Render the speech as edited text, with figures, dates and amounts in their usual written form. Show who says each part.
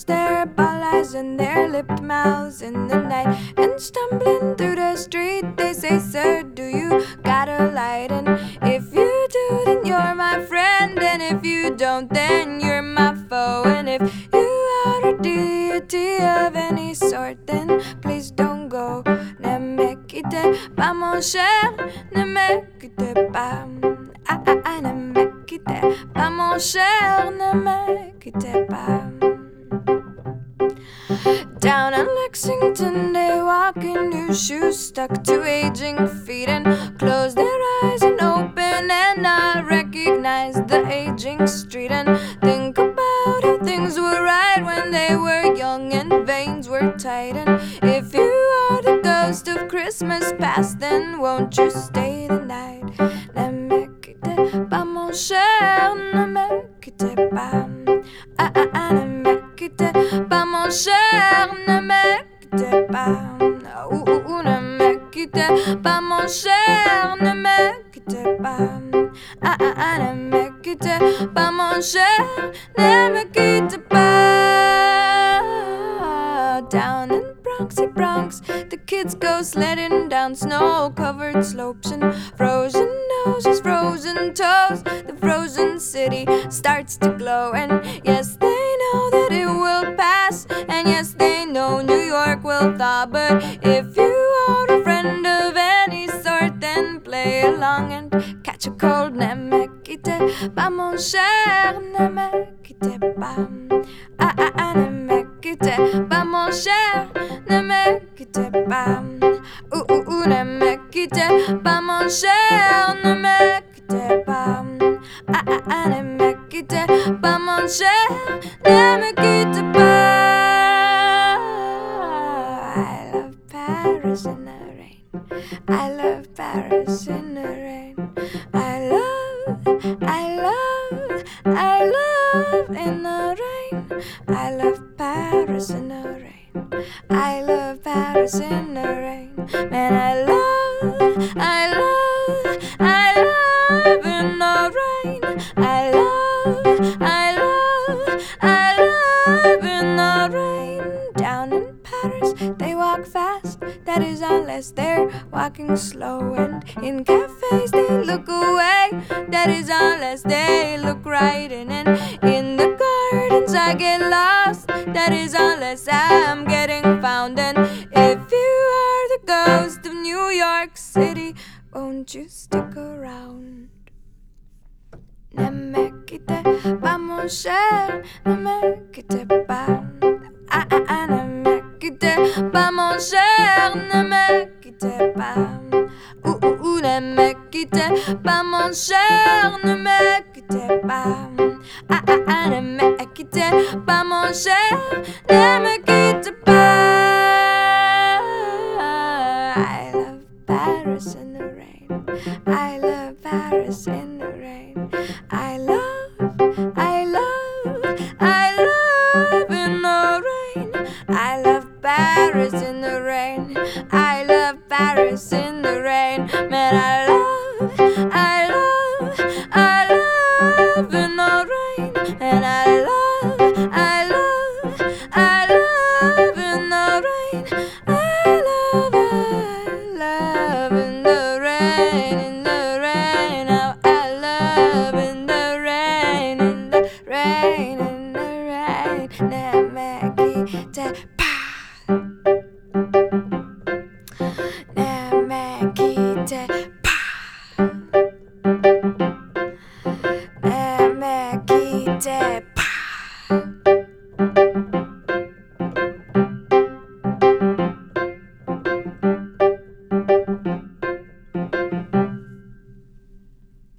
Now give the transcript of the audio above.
Speaker 1: close their ball eyes and their lipped mouths in the night, and stumbling through the street they say, "Sir, do you got a light?" And if you do, then you're my friend, and if you don't, then you're my foe. And if you are a deity of any sort, then please don't go. Ne me quitte pas, mon cher, ne me quitte pas. Ne me quitte pas, mon cher, ne me quitte pas. Down in Lexington they walk in new shoes stuck to aging feet, and close their eyes and open and not recognize the aging street, and think about how things were right when they were young and veins were tight. And if you are the ghost of Christmas past, then won't you stay the night? Ne me quitte pas, mon cher, ne me quitte pas. Ne me quitte pas, mon cher, ne me quitte pas. Ne me quitte pas, mon cher, ne me quitte pas. Ne me quitte pas, mon cher, ne me quitte pas. Down in Bronxy Bronx, the kids go sledding down snow-covered slopes, and frozen noses, frozen toes, the frozen city starts to glow. And yes, they know that it will pass, and yes, they know New York will thaw. But if you are a friend of any sort, then play along and catch a cold. Ne me quitte pas, mon cher, ne me quitte pas. Ne me quitte pas, mon cher, ne me quitte pas. Ne me quitte pas, mon cher, ne me quitte pas. Ne me quitte pas, mon cher, ne me quitte pas. I love Paris in the rain. I love Paris in the rain. I love in the rain. I love Paris in the rain. I love Paris in the rain. Man, I love in the rain. I love in the rain. Down in Paris, they walk fast, that is unless they're walking slow. And in cafes they look away, that is unless they look right. And in the gardens I get lost, that is unless I'm getting found. And if you are the ghost of New York City, won't you stick around? Ne me quitte pas, mon cher, ne me quitte pas. Ne me quitte pas, mon cher, ne me quitte pas. Ne me quitte pas, mon cher, ne me quitte pas. Ne me quitte pas, mon cher, ne me quitte pas. I love Paris in the rain. I love Paris in the rain. I love in the rain. I love Paris in the rain. I love Paris in the rain. Man, I